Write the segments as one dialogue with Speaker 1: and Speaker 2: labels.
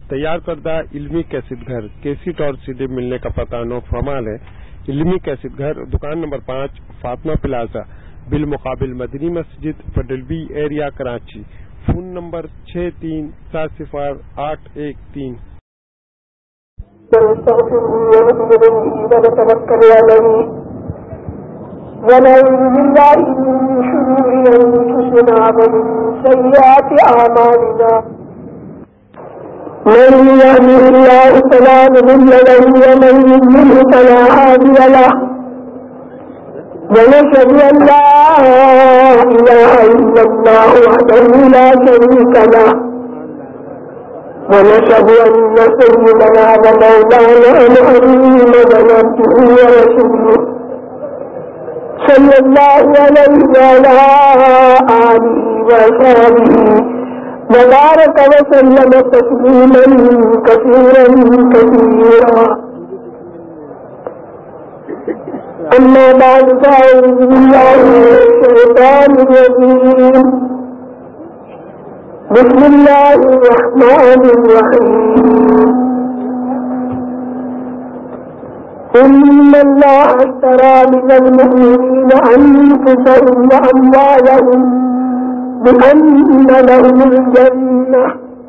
Speaker 1: تیار کردہ علمی کیسٹ گھر کیسٹ اور CD ملنے کا پتہ نو فرمال ہے۔ علمی کیسٹ گھر دکان نمبر 5 فاطمہ پلازا بالمقابل مدنی مسجد federal B area Karachi. Phone number 63408113۔
Speaker 2: ونعوذ بالله من شرور أنفسنا ومن سيئات أعمالنا من يهده الله فلا مضل له ومن يضلل فلا هادي له ونشهد أن لا إله إلا الله وحده لا شريك له ونشهد أن سيدنا ومولانا محمدا عبده ورسوله صلى الله عليه وعلى آله وصحبه وبارك وسلم تسليما كثيرا كثيرا. أما بعد فأعوذ بالله من الشيطان الرجيم. بسم الله الرحمن الرحيم. إن الله اشترى من المؤمنين أنفسهم وأموالهم بأن لهم الجنة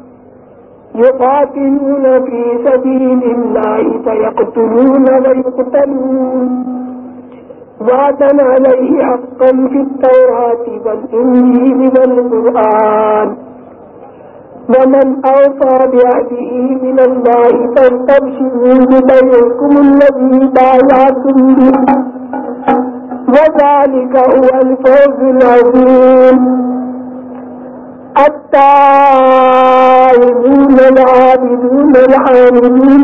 Speaker 2: يقاتلون في سبيل الله فيقتلون ويقتلون وعدا عليه حقا في التوراة والإنجيل والقرآن ومن أوفى بعهده من الله فاستبشروا ببيعكم الذي بايعتم به وذلك هو الفوز العظيم. التائبون العابدون الحامدون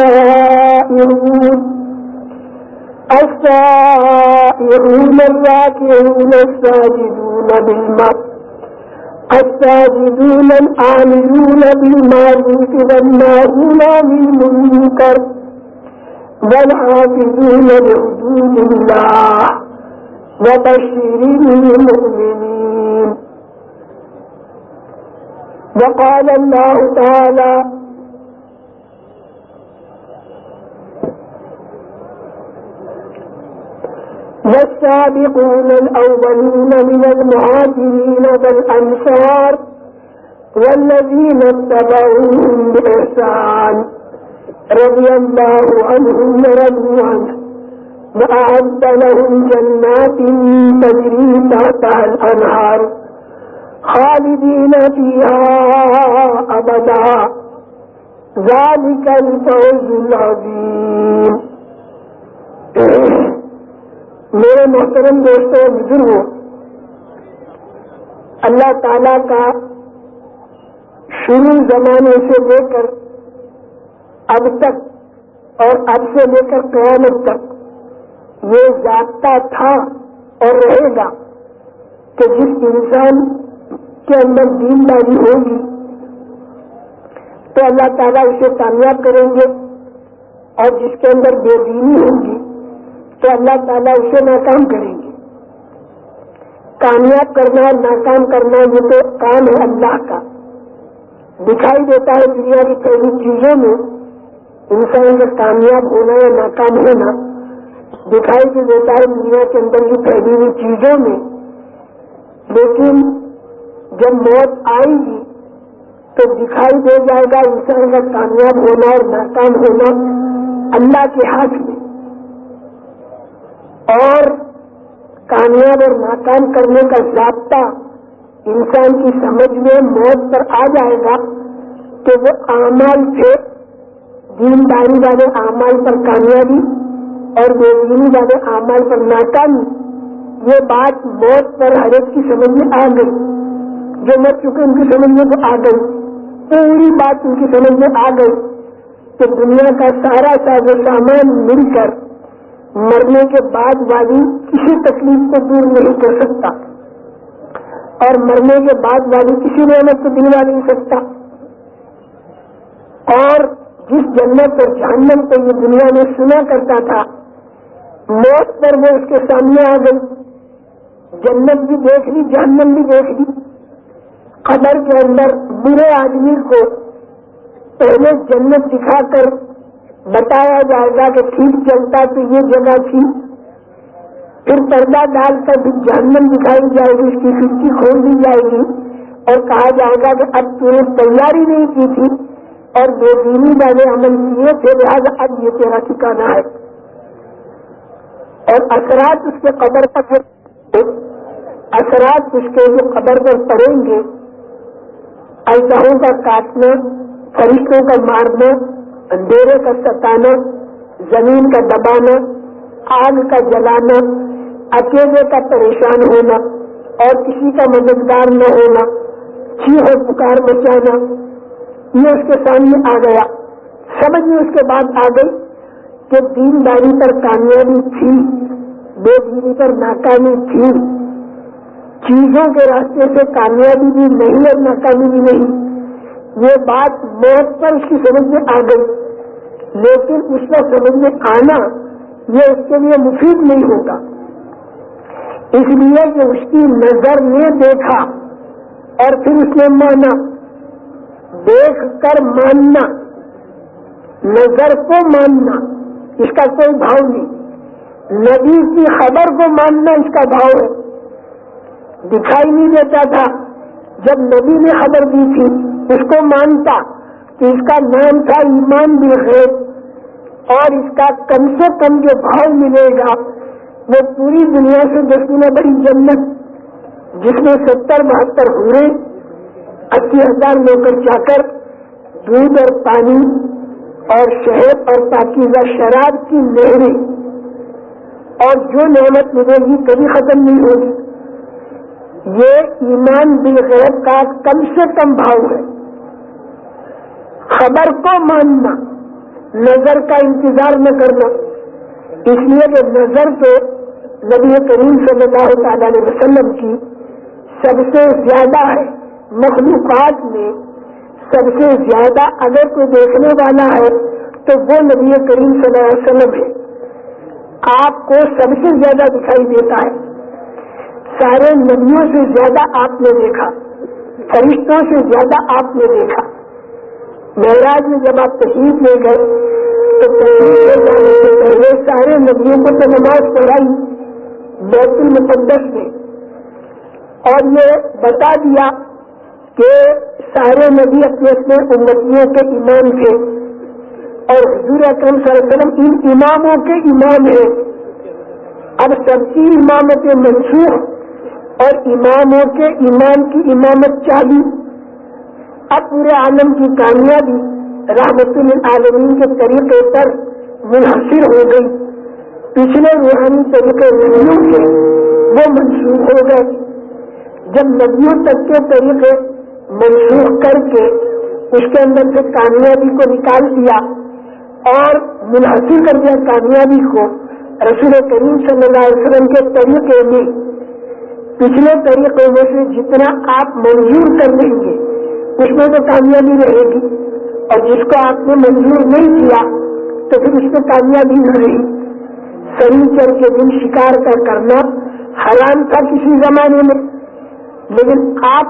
Speaker 2: السائحون الراكعون الساجدون الساجدون الآمرون بالمعروف والناهون عن المنكر والحافظون لحدود الله وبشر المؤمنين. وقال الله تعالى والسابقون الأولون من المهاجرين والأنصار والذين اتبعوهم بإحسان رضي الله عنهم ورضوا عنه وأعد لهم جنات تجري تحتها الأنهار خالدين فيها أبدا ذلك الفوز العظيم. میرے محترم دوستوں اور بزرگوں، اللہ تعالیٰ کا شروع زمانے سے لے کر اب تک اور اب سے لے کر قیامت تک یہ ضابطہ تھا اور رہے گا کہ جس انسان کے اندر دینداری ہوگی تو اللہ تعالیٰ اسے کامیاب کریں گے، اور جس کے اندر بے دینی ہوگی تو اللہ تعالیٰ اسے ناکام کریں گے. کامیاب کرنا اور ناکام کرنا یہ تو کام ہے اللہ کا. دکھائی دیتا ہے دنیا کی پہلی چیزوں میں انسان کا کامیاب ہونا یا ناکام ہونا، دکھائی بھی دیتا ہے دنیا کے اندر کی پھیلی ہوئی چیزوں میں، لیکن جب موت آئے گی تو دکھائی دے جائے گا انسان کا کامیاب ہونا اور ناکام ہونا اللہ کے ہاتھ میں. اور کامیاب اور ناکام کرنے کا ضابطہ انسان کی سمجھ میں موت پر آ جائے گا کہ وہ اعمال تھے، دینداری والے اعمال پر کامیابی اور بے دینی والے اعمال پر ناکامی. یہ بات موت پر ہر ایک کی سمجھ میں آ گئی. جو مر چکے ان کی سمجھ میں تو آ گئی، پوری بات ان کی سمجھ میں آ گئی کہ دنیا کا سارا ساز و سامان مل کر مرنے کے بعد والی کسی تکلیف کو دور نہیں کر سکتا، اور مرنے کے بعد والی کسی نعمت کو دلوا نہیں سکتا. اور جس جنت اور جہنم کو یہ دنیا میں سنا کرتا تھا، موت پر وہ اس کے سامنے آ گئی. جنت بھی دیکھ لی، جہنم بھی دیکھ لی. قبر کے اندر برے آدمی کو پہلے جنت دکھا کر بتایا جائے گا کہ ٹھیک چلتا تو یہ جگہ تھی، پھر پردہ ڈال کر پھر جہنم دکھائی جائے گی، اس کی کھڑکی کھول دی جائے گی اور کہا جائے گا کہ اب تو نے تیاری نہیں کی تھی اور بے دینی والے عمل کیے تھے، لہٰذا اب یہ تیرا ٹھکانا ہے۔ اور اثرات اس کے قبر پر اثرات اس کے جو قبر پر پڑیں گے، اژدہوں کا کاٹنا، فرشتوں کا مارنا، اندھیرے کا ستانا، زمین کا دبانا، آگ کا جلانا، اکیلے کا پریشان ہونا اور کسی کا مددگار نہ ہونا، چیخ و پکار مچانا، یہ اس کے سامنے آ گیا۔ سمجھ میں اس کے بعد آ گئی کہ دینداری پر کامیابی تھی، بے دینی پر ناکامی تھی، چیزوں کے راستے سے کامیابی بھی نہیں اور ناکامی بھی نہیں۔ یہ بات موت پر اس کی سمجھ میں آ گئی، لیکن اس کا سمجھ میں آنا یہ اس کے لیے مفید نہیں ہوگا، اس لیے کہ اس کی نظر نے دیکھا اور پھر اس نے مانا۔ دیکھ کر ماننا، نظر کو ماننا، اس کا کوئی بھاؤ نہیں۔ نبی کی خبر کو ماننا اس کا بھاؤ ہے۔ دکھائی نہیں دیتا تھا، جب نبی نے خبر دی تھی اس کو مانتا کہ اس کا نام تھا ایمان بالغیب، اور اس کا کم سے کم جو بھاؤ ملے گا وہ پوری دنیا سے 10 گنا بڑی جنت، جس میں 70-72 حوریں، 80,000 نوکر چاکر، دودھ اور پانی اور شہد اور پاکیزہ شراب کی نہریں، اور جو نعمت ملے گی کبھی ختم نہیں ہوگی۔ یہ ایمان بالغیب کا کم سے کم بھاؤ ہے۔ خبر کو ماننا، نظر کا انتظار نہ کرنا، اس لیے کہ نظر تو نبی کریم صلی اللہ تعالی علیہ وسلم کی سب سے زیادہ ہے، مخلوقات میں سب سے زیادہ اگر کوئی دیکھنے والا ہے تو وہ نبی کریم صلی اللہ علیہ وسلم ہے۔ آپ کو سب سے زیادہ دکھائی دیتا ہے، سارے نبیوں سے زیادہ آپ نے دیکھا، فرشتوں سے زیادہ آپ نے دیکھا۔ معراج میں جب آپ تشریف لے گئے تو تشریف لے جانے سے پہلے سارے نبیوں کو تو نماز پڑھائی بیت المقدس میں، اور یہ بتا دیا کہ سارے نبی اپنے اپنے امتیوں کے امام تھے، اور حضور اکرم صلی اللہ علیہ وسلم ان اماموں کے امام ہیں۔ اب سب کی امامتیں منسوخ اور اماموں کے امام کی امامت چالی۔ اب پورے عالم کی کامیابی رحمت للعالمین کے طریقے پر منحصر ہو گئی۔ پچھلے روحانی طریقے نبیوں کے وہ منسوخ ہو گئے۔ جب نبیوں تک کے طریقے منسوخ کر کے اس کے اندر سے کامیابی کو نکال دیا اور منحصر کر دیا کامیابی کو رسول کریم صلی اللہ علیہ وسلم کے طریقے میں، پچھلے طریقوں میں سے جتنا آپ منظور کر لیں گے اس میں تو کامیابی رہے گی، اور جس کو آپ نے منظور نہیں کیا تو پھر اس میں کامیابی نہ رہی۔ سنیچر کے دن شکار کا کرنا حرام تھا کسی زمانے میں، لیکن آپ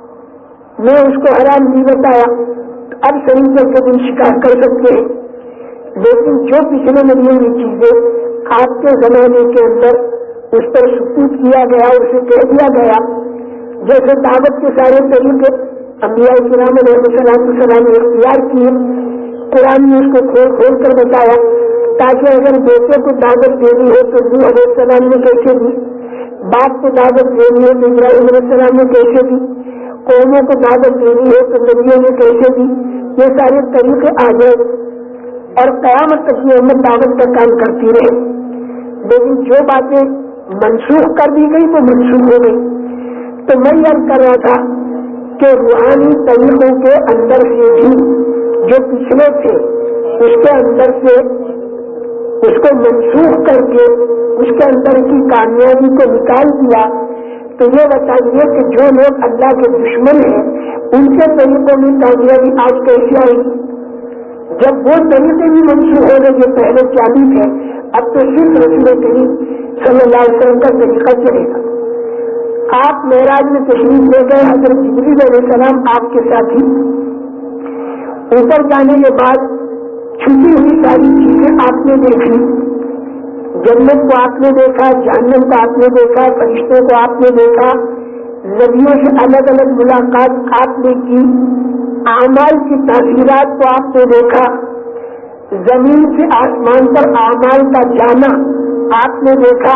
Speaker 2: نے اس کو حرام نہیں بتایا، اب سنیچر کے دن شکار کر سکتے ہیں۔ لیکن جو پچھلے نبیوں کی چیزیں آپ کے زمانے کے اندر اس پر سکوت کیا گیا، اسے کہہ دیا گیا، جیسے دعوت کے سارے طریقے انبیاء کرام علیہ السلام نے اختیار کیے، قرآن نے اس کو کھول کھول کر بتایا تاکہ اگر بیٹے کو دعوت دینی ہو تو نوح علیہ السلام نے کیسے دی، باپ کو دعوت دینی ہو تو ابراہیم علیہ السلام نے کیسے دی، قوموں کو دعوت دینی ہو تو نبیوں نے کیسے دی، یہ سارے طریقے آ گئے اور قیامت تک یہ امت دعوت کا کام کرتی رہے۔ لیکن جو باتیں منسوخ کر دی گئی وہ منسوخ ہو گئی۔ تو میں یہ کر رہا تھا کہ روحانی طریقوں کے اندر سے بھی جو پچھلے تھے اس کے اندر سے اس کو منسوخ کر کے اس کے اندر کی کامیابی کو نکال دیا، تو یہ بتائیے کہ جو لوگ اللہ کے دشمن ہیں ان کے طریقوں میں کامیابی آج کیسے آئے گی؟ جب وہ طریقے بھی منسوخ ہو گئے جو پہلے چالی تھے، اب تو صرف رسول کریم صلی اللہ علیہ وسلم کا طریقہ چلے گا۔ آپ معراج میں تشریف لے گئے، حضرت جبریل علیہ السلام آپ کے ساتھی، اوپر جانے کے بعد چھپی ہوئی ساری چیزیں آپ نے دیکھی، جنت کو آپ نے دیکھا، جہنم کو آپ نے دیکھا، فرشتوں کو آپ نے دیکھا، نبیوں سے الگ الگ ملاقات آپ نے کی، اعمال کی تاثیرات کو آپ نے دیکھا، زمین سے آسمان پر اعمال کا جانا آپ نے دیکھا،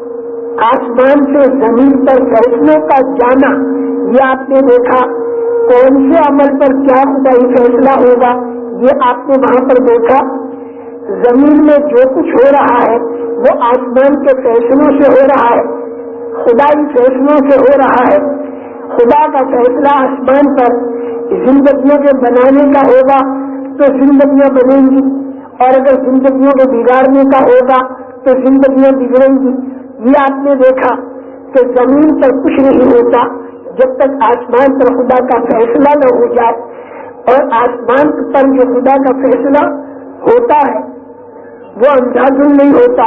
Speaker 2: آسمان سے زمین پر فیصلوں کا جانا یہ آپ نے دیکھا، کون سے عمل پر کیا خدائی فیصلہ ہوگا یہ آپ نے وہاں پر دیکھا، زمین میں جو کچھ ہو رہا ہے وہ آسمان کے فیصلوں سے ہو رہا ہے، خدائی فیصلوں سے ہو رہا ہے، خدا کا فیصلہ آسمان پر زندگیوں کے بنانے کا ہوگا تو زندگیاں بنیں گی، اور اگر زندگیوں کو بگاڑنے کا ہوگا تو زندگیاں بگڑیں گی۔ یہ آپ نے دیکھا کہ زمین پر کچھ نہیں ہوتا جب تک آسمان پر خدا کا فیصلہ نہ ہو جائے، اور آسمان پر جو خدا کا فیصلہ ہوتا ہے وہ اندھادھند نہیں ہوتا،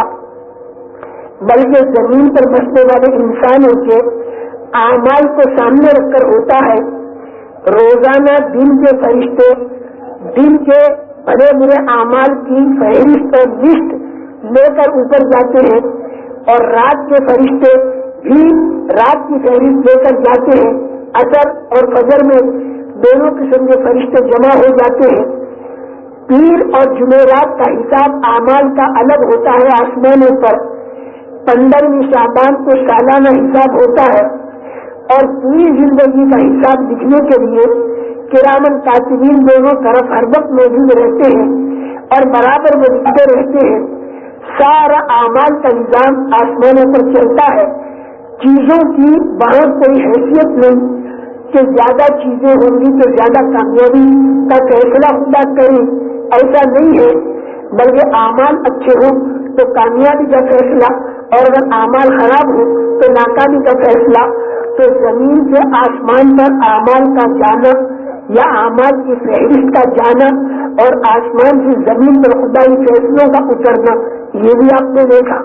Speaker 2: بلکہ زمین پر بسنے والے انسانوں کے اعمال کو سامنے رکھ کر ہوتا ہے۔ روزانہ دن کے فرشتے دن کے بڑے برے اعمال کی فہرست اور لسٹ لے کر اوپر جاتے ہیں، اور رات کے فرشتے بھی رات کی فہرست لے کر جاتے ہیں۔ عصر اور فجر میں دونوں قسم کے فرشتے جمع ہو جاتے ہیں۔ پیر اور جمعرات کا حساب اعمال کا الگ ہوتا ہے آسمانوں پر۔ 15ویں شعبان کو سالانہ حساب ہوتا ہے، اور پوری زندگی کا حساب لکھنے کے لیے کرامن کاتبین دونوں طرف ہر وقت موجود رہتے ہیں اور برابر وہ لکھتے رہتے ہیں۔ سارا اعمال کا نظام آسمانوں پر چلتا ہے۔ چیزوں کی وہاں کوئی حیثیت نہیں کہ زیادہ چیزیں ہوں گی تو زیادہ کامیابی کا فیصلہ خدا کرے، ایسا نہیں ہے، بلکہ اعمال اچھے ہوں تو کامیابی کا فیصلہ، اور اگر اعمال خراب ہو تو ناکامی کا فیصلہ۔ تو زمین سے آسمان پر اعمال کا جانا یا اعمال کی فہرست کا جانا، اور آسمان سے زمین پر خدائی فیصلوں کا اترنا، یہ بھی آپ نے دیکھا۔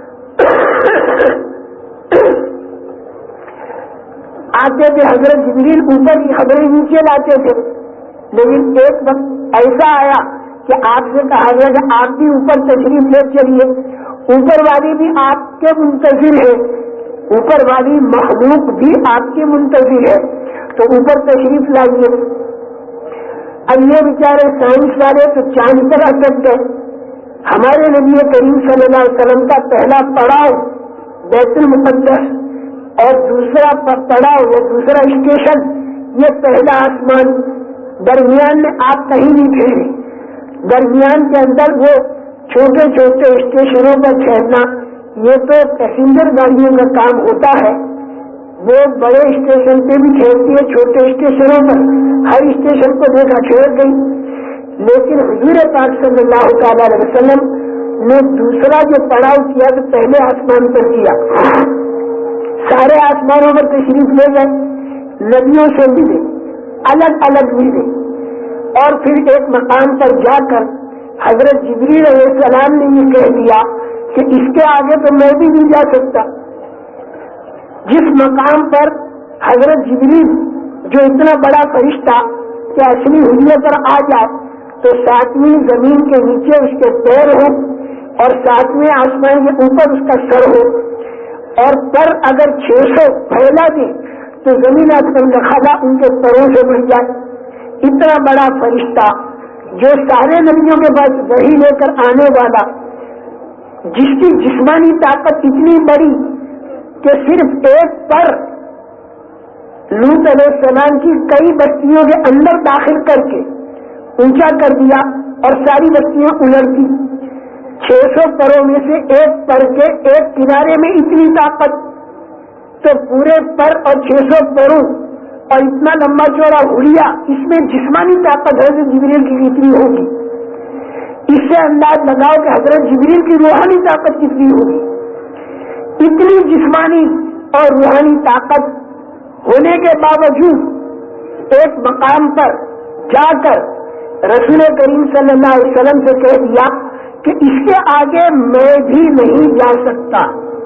Speaker 2: آتے تھے حضرت جبریل اوپر کی خبریں نیچے لاتے تھے، لیکن ایک وقت ایسا آیا کہ آپ سے کہا گیا کہ آپ بھی اوپر تشریف لے چلیے، اوپر والی بھی آپ کے منتظر ہے، اوپر والی مخلوق بھی آپ کے منتظر ہے، تو اوپر تشریف لائیے۔ اب یہ بیچارے سائنس والے تو چاند پر اٹک گئے۔ ہمارے نبی کریم صلی اللہ علیہ وسلم کا پہلا پڑاؤ بیت المقدس، اور دوسرا پڑاؤ یا دوسرا اسٹیشن یہ پہلا آسمان، درمیان میں آپ کہیں نہیں ٹھہرے۔ درمیان کے اندر وہ چھوٹے چھوٹے اسٹیشنوں پر ٹھہرنا یہ تو پیسنجر گاڑیوں کا کام ہوتا ہے، وہ بڑے اسٹیشن پہ بھی ٹھہرتی ہے، چھوٹے اسٹیشنوں پر ہر اسٹیشن کو دیکھا ٹھہر گئی۔ لیکن حضور پاک صلی اللہ تعالی علیہ وسلم نے دوسرا جو پڑاؤ کیا تو پہلے آسمان پر کیا، سارے آسمانوں پر تشریف لے گئے، نبیوں سے ملے، الگ الگ ملے، اور پھر ایک مقام پر جا کر حضرت جبریل علیہ السلام نے یہ کہہ دیا کہ اس کے آگے تو میں بھی نہیں جا سکتا۔ جس مقام پر حضرت جبریل جو اتنا بڑا فرشتہ کہ اصلی حلیے پر آ جائے تو 7ویں زمین کے نیچے اس کے پیر ہو اور 7ویں آسمان کے اوپر اس کا سر ہو، اور پر اگر 600 پھیلا دے تو زمین آسمان کا خلا ان کے پروں سے بڑھ جائے۔ اتنا بڑا فرشتہ جو سارے نبیوں کے پاس وحی لے کر آنے والا، جس کی جسمانی طاقت اتنی بڑی کہ صرف ایک پر لوط علیہ السلام کی کئی بستیوں کے اندر داخل کر کے اونچا کر دیا اور ساری بستیاں الٹ دی۔ 600 پروں میں سے ایک پر کے ایک کنارے میں اتنی طاقت، تو پورے پر اور 600 پروں اور اتنا لمبا چوڑا ہولیا، اس میں جسمانی طاقت حضرت جبریل کی کتنی ہوگی؟ اس سے انداز لگاؤ کہ حضرت جبریل کی روحانی طاقت کتنی ہوگی۔ اتنی جسمانی اور روحانی طاقت ہونے کے باوجود ایک مقام پر جا کر رسول کریم صلی اللہ علیہ وسلم سے کہہ دیا کہ اس کے آگے میں بھی نہیں جا سکتا،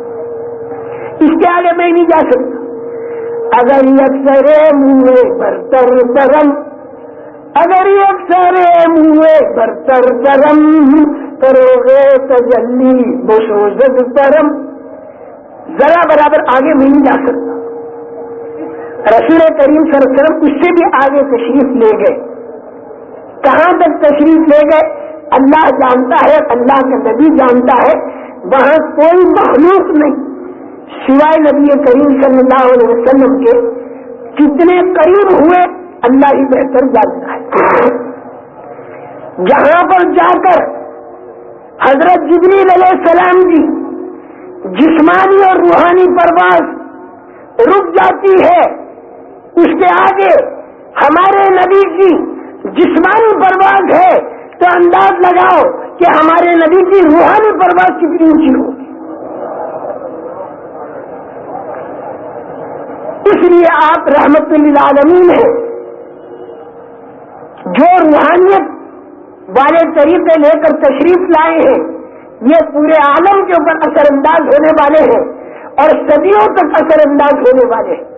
Speaker 2: اس کے آگے میں نہیں جا سکتا۔ اگر یک سرے منہ برتر برم، اگر یک سرے موئے برتر کرم کرو گے تجلی بسوزد کرم. ذرا برابر آگے بھی نہیں جا سکتا. رسول کریم صلی اللہ علیہ وسلم اس سے بھی آگے تشریف لے گئے. کہاں تک تشریف لے گئے اللہ جانتا ہے, اللہ کا نبی جانتا ہے. وہاں کوئی مخلوق نہیں سوائے نبی کریم صلی اللہ علیہ وسلم کے. کتنے قریب ہوئے اللہ ہی بہتر جانتا ہے. جہاں پر جا کر حضرت جبریل علیہ السلام کی جسمانی اور روحانی پرواز رک جاتی ہے, اس کے آگے ہمارے نبی کی جسمانی پرواز ہے, تو انداز لگاؤ کہ ہمارے نبی کی روحانی پرواز کتنی اونچی ہوگی. اس لیے آپ رحمت للعالمین ہیں. جو روحانیت والے طریقے لے کر تشریف لائے ہیں یہ پورے عالم کے اوپر اثر انداز ہونے والے ہیں اور صدیوں تک اثر انداز ہونے والے ہیں.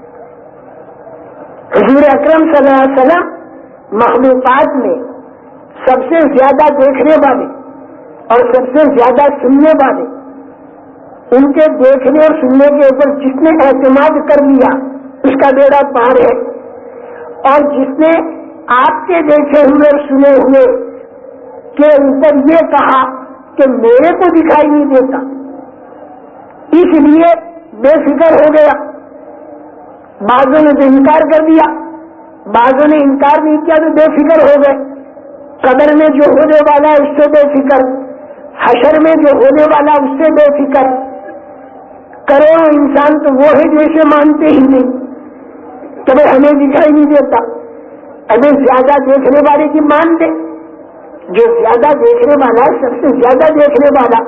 Speaker 2: حضور اکرم صلی اللہ علیہ وسلم مخلوقات میں سب سے زیادہ دیکھنے والے اور سب سے زیادہ سننے والے. ان کے دیکھنے اور سننے کے اوپر جس نے اعتماد کر لیا اس کا بیڑا پار ہے, اور جس نے آپ کے دیکھے ہوئے اور سنے ہوئے کے اوپر یہ کہا کہ میرے کو دکھائی نہیں دیتا اس لیے بے فکر ہو گیا. بعضوں نے تو انکار کر دیا, بعضوں نے انکار نہیں کیا تو بے فکر ہو گئے. قبر میں جو ہونے والا ہے اس سے بے فکر, حشر میں جو ہونے والا اس سے بے فکر. کروڑوں انسان تو وہ ہے جیسے مانتے ہی نہیں, کبھی ہمیں دکھائی نہیں دیتا. ہمیں زیادہ دیکھنے والے کی مان دے, جو زیادہ دیکھنے والا ہے سب سے زیادہ دیکھنے والا.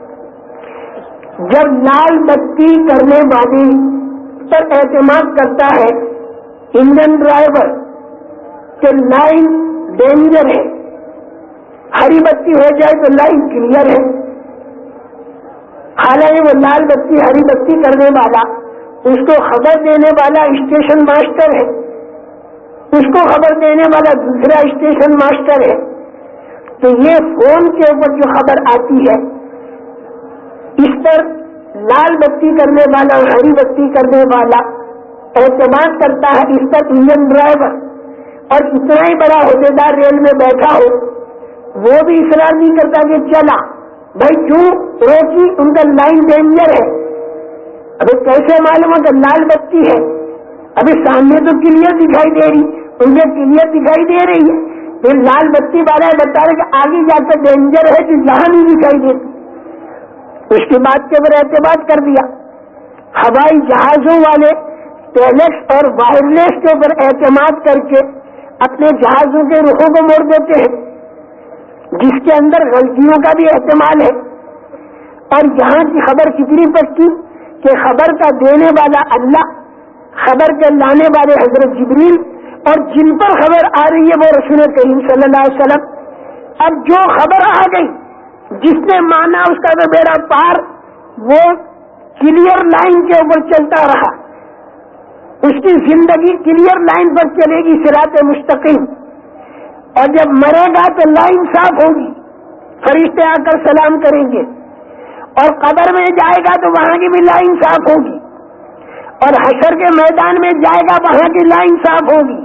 Speaker 2: جب لال بتی کرنے والی پر اعتماد کرتا ہے انجن ڈرائیور کہ لائن ڈینجر ہے, ہری بتی ہو جائے تو لائن کلیئر ہے. حالانکہ وہ لال بتی ہری بتی کرنے والا اس کو خبر دینے والا اسٹیشن ماسٹر ہے, اس کو خبر دینے والا دوسرا اسٹیشن ماسٹر ہے. تو یہ فون کے اوپر جو خبر آتی ہے اس پر لال بتی کرنے والا اور ہری بتی کرنے والا اعتماد کرتا ہے اس پر انجن ڈرائیور, اور اتنا ہی بڑا عہدیدار ریل میں بیٹھا ہو وہ بھی اصرار نہیں کرتا کہ چلا بھائی کیوں روکی, ان کا لائن ڈینجر ہے. ابھی کیسے معلوم ہو کہ لال بتی ہے؟ ابھی سامنے تو کلیئر دکھائی دے رہی, انہیں کلیئر دکھائی دے رہی ہے, پھر لال بتی والا بتا رہے کہ آگے جا کر ڈینجر ہے کہ یہاں نہیں دکھائی دیتی. اس کی بات کے اوپر اعتماد کر دیا. ہوائی جہازوں والے ٹیلیکس اور وائرلیس کے اوپر اعتماد کر کے اپنے جہازوں کے رخوں کو موڑ دیتے ہیں, جس کے اندر غلطیوں کا بھی احتمال ہے. اور یہاں کی خبر کتنی پکی کہ خبر کا دینے والا اللہ, خبر کے لانے والے حضرت جبریل, اور جن پر خبر آ رہی ہے وہ رسول کریم صلی اللہ علیہ وسلم. اب جو خبر آ گئی جس نے مانا اس کا تو بیڑا پار, وہ کلیئر لائن کے اوپر چلتا رہا, اس کی زندگی کلیئر لائن پر چلے گی, صراط مستقیم. اور جب مرے گا تو لائن صاف ہوگی, فرشتے آ کر سلام کریں گے, اور قبر میں جائے گا تو وہاں کی بھی لائن صاف ہوگی, اور حشر کے میدان میں جائے گا وہاں کی لائن صاف ہوگی.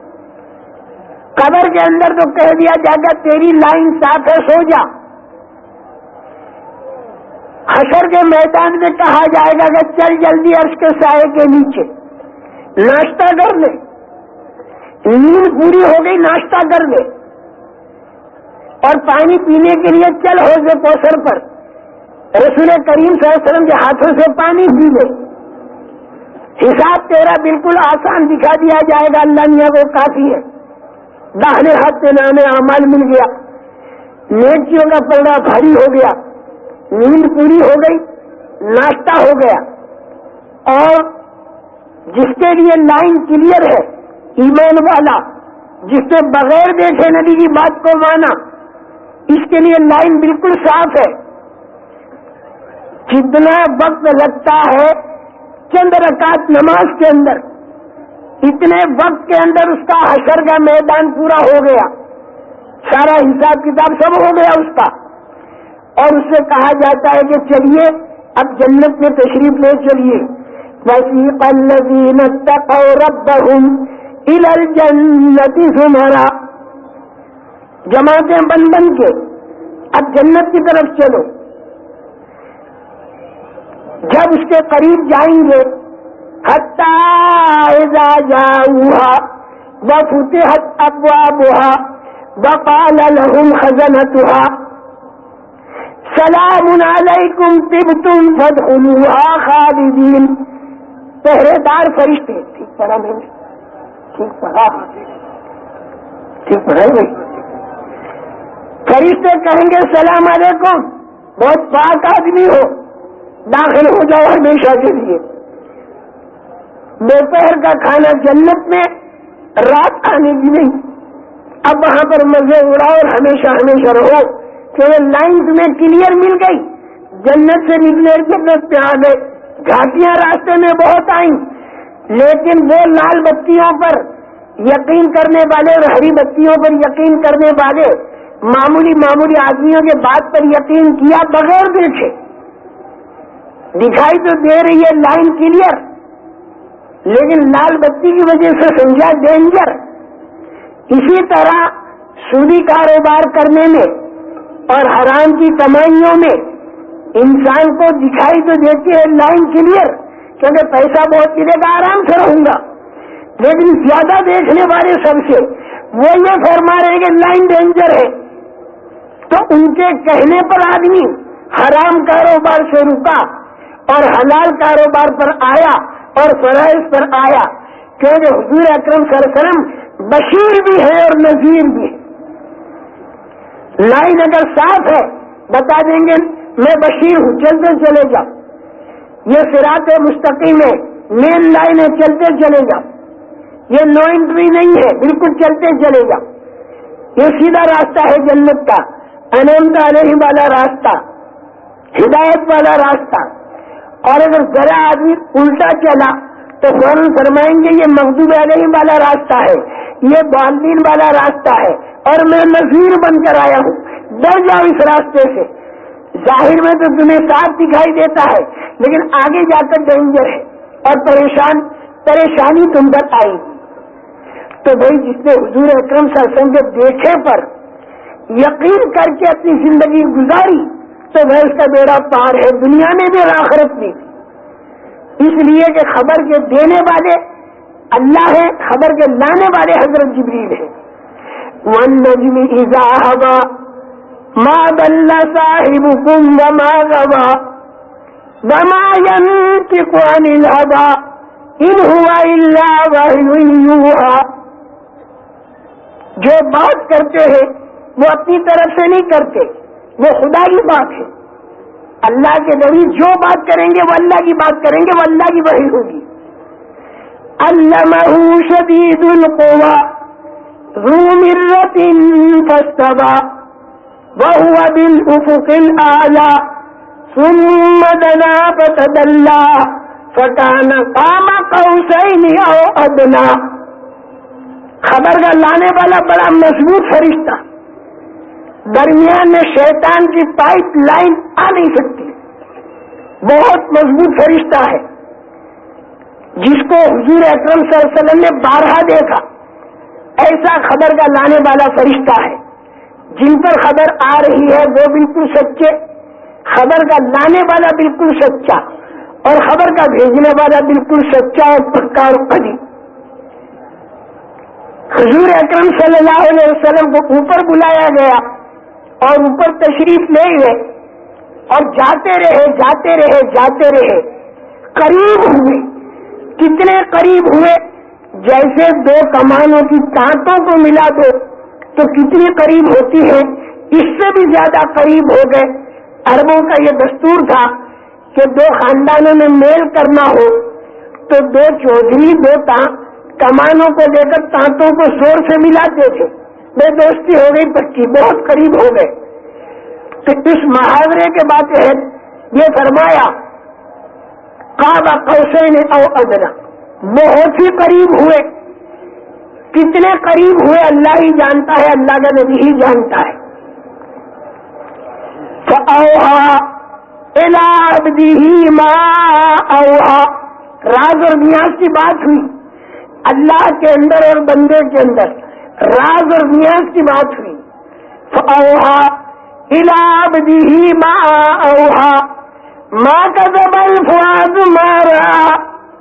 Speaker 2: قبر کے اندر تو کہہ دیا جائے گا تیری لائن صاف ہے سو جا. حشر کے میدان میں کہا جائے گا کہ چل جلدی عرش کے سائے کے نیچے ناشتہ کر لے, نیند پوری ہو گئی ناشتہ کر لے, اور پانی پینے کے لیے چل حوض کوثر پر رسول کریم صلی اللہ علیہ وسلم کے ہاتھوں سے پانی پی لے. حساب تیرا بالکل آسان دکھا دیا جائے گا, اللہ میاں کو کافی ہے. داہنے ہاتھ پہ نام اعمال مل گیا, نیکیوں کا پلڑا بھاری ہو گیا, نیند پوری ہو گئی, ناشتہ ہو گیا. اور جس کے لیے لائن کلیئر ہے, ایمان والا, جس نے بغیر دیکھے نبی کی بات کو مانا, اس کے لیے لائن بالکل صاف ہے. جتنا وقت لگتا ہے چند رکعت نماز کے اندر, اتنے وقت کے اندر اس کا حشر کا میدان پورا ہو گیا. سارا حساب کتاب سب ہو گیا اس کا، اور اس سے کہا جاتا ہے کہ چلیے اب جنت میں تشریف لے چلیے. وَسِيقَ الَّذِينَ اتَّقَوْا رَبَّهُمْ إِلَى الْجَنَّةِ زُمَرًا، جماعتیں بن بن کے اب جنت کی طرف چلو. جب اس کے قریب جائیں گے، حَتَّىٰ إِذَا جَاءُوهَا وَفُتِحَتْ أَبْوَابُهَا وَقَالَ لَهُمْ خَزَنَتُهَا سلام علیکم طبتم فادخلوها خالدین. پہرے دار فرشتے، ٹھیک پڑھا میں نے؟ ٹھیک پڑھا بھائی. فرشتے کہیں گے سلام علیکم، بہت پاک آدمی ہو، داخل ہو جاؤ ہمیشہ کے لیے. دوپہر کا کھانا جنت میں، رات آنے کی نہیں. اب وہاں پر مزے اڑاؤ اور ہمیشہ ہمیشہ رہو، کہ لائن تمہیں کلیئر مل گئی. جنت سے نکلے جنت پہ آ گئے. گھاٹیاں راستے میں بہت آئیں، لیکن وہ لال بتیوں پر یقین کرنے والے اور ہری بتیوں پر یقین کرنے والے معمولی معمولی آدمیوں کے بات پر یقین کیا بغیر دیکھے. دکھائی تو دے رہی ہے لائن کلیئر، لیکن لال بتی کی وجہ سے سمجھا ڈینجر. اسی طرح سودی کاروبار کرنے میں اور حرام کی کمائیوں میں انسان کو دکھائی تو دیتی ہے لائن کلیئر، کیونکہ پیسہ بہت ملے گا، آرام سے رہوں گا. لیکن زیادہ دیکھنے والے سب سے وہ یہ فرما رہے کہ لائن ڈینجر ہے. تو ان کے کہنے پر آدمی حرام کاروبار سے رکا اور حلال کاروبار پر آیا اور فرائض پر آیا، کیونکہ حضور اکرم صلی اللہ علیہ وسلم بشیر بھی ہے اور نذیر بھی ہے. لائن اگر صاف ہے بتا دیں گے میں بشیر ہوں، چلتے چلے جاؤ. یہ صراط مستقیم ہے، مین لائن ہے، چلتے چلے جاؤ. یہ نو انٹری نہیں ہے، بالکل چلتے چلے جاؤ. یہ سیدھا راستہ ہے جنت کا، انعمت علیہ والا راستہ، ہدایت والا راستہ. اور اگر ذرا آدمی الٹا چلا تو فوراً فرمائیں گے یہ مغضوب علیہ والا راستہ ہے، یہ ضالین والا راستہ ہے، اور میں نذیر بن کر آیا ہوں، ڈر جاؤ اس راستے سے. ظاہر میں تو تمہیں صاف دکھائی دیتا ہے، لیکن آگے جا کر ڈینجر ہے اور پریشانی تم پر آئی. تو بھائی جس نے حضور اکرم صلی اللہ علیہ وسلم کے دیکھے پر یقین کر کے اپنی زندگی گزاری تو وہ اس کا بیڑا پار ہے، دنیا میں بھی اور آخرت میں. اس لیے کہ خبر کے دینے والے اللہ ہے، خبر کے لانے والے حضرت جبریل ہے. وَالنَّجْمِ إِذَا هَوَىٰ مَا ضَلَّ صَاحِبُكُمْ وَمَا غَوَىٰ وَمَا يَنطِقُ عَنِ الْهَوَىٰ إِنْ هُوَ إِلَّا وَحْيٌ يُوحَىٰ. جو بات کرتے ہیں وہ اپنی طرف سے نہیں کرتے، وہ خدا کی بات ہے. اللہ کے نبی جو بات کریں گے وہ اللہ کی بات کریں گے، وہ اللہ کی وحی ہوگی. علمہ شدید القویٰ ذو مرۃ فاستویٰ وهو بالافق الاعلیٰ ثم دنا فتدلی فکان قاب قوسین او ادنیٰ. خبر کا لانے والا بڑا مضبوط فرشتہ، درمیان میں شیطان کی پائپ لائن آ نہیں سکتی. بہت مضبوط فرشتہ ہے جس کو حضور اکرم صلی اللہ علیہ وسلم نے بارہا دیکھا. ایسا خبر کا لانے والا فرشتہ ہے. جن پر خبر آ رہی ہے وہ بالکل سچے، خبر کا لانے والا بالکل سچا، اور خبر کا بھیجنے والا بالکل سچا اور پکا اور قوی. حضور اکرم صلی اللہ علیہ وسلم کو اوپر بلایا گیا اور اوپر تشریف لے گئے اور جاتے رہے، قریب ہوئے. کتنے قریب ہوئے؟ جیسے دو کمانوں کی کانٹوں کو ملا دو تو کتنی قریب ہوتی ہے، اس سے بھی زیادہ قریب ہو گئے. عربوں کا یہ دستور تھا کہ دو خاندانوں میں میل کرنا ہو تو دو چودھری دو کمانوں کو لے کر تانتوں کو زور سے ملاتے تھے. بے دوستی ہو گئی پکی، بہت قریب ہو گئے. تو اس محاورے کے بعد یہ فرمایا قاب قوسین او ادنیٰ، بہت ہی قریب ہوئے. کتنے قریب ہوئے اللہ ہی جانتا ہے، اللہ کا نبی ہی جانتا ہے. فَأَوْحَىٰ إِلَىٰ عَبْدِهِ مَا أَوْحَىٰ، راز اور نیاز کی بات ہوئی اللہ کے اندر اور بندے کے اندر، راز اور نیاز کی بات ہوئی. فَأَوْحَىٰ إِلَىٰ عَبْدِهِ مَا أَوْحَىٰ مَا كَذَبَ الْفُؤَادُ مَا رَأَىٰ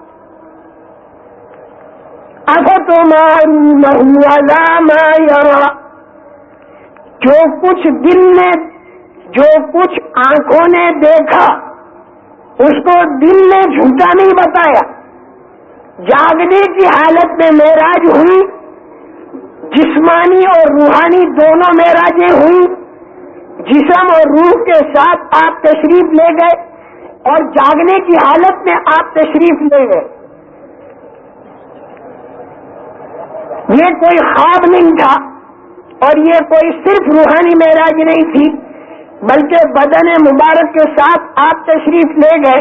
Speaker 2: أَفَتُمَارُونَهُ عَلَىٰ مَا يَرَىٰ. جو کچھ آنکھوں نے دیکھا اس کو دل نے جھوٹا نہیں بتایا. جاگنے کی حالت میں معراج ہوئی، جسمانی اور روحانی دونوں معراجیں ہوئی. جسم اور روح کے ساتھ آپ تشریف لے گئے اور جاگنے کی حالت میں آپ تشریف لے گئے. یہ کوئی خواب نہیں تھا اور یہ کوئی صرف روحانی معراج نہیں تھی، بلکہ بدن مبارک کے ساتھ آپ تشریف لے گئے.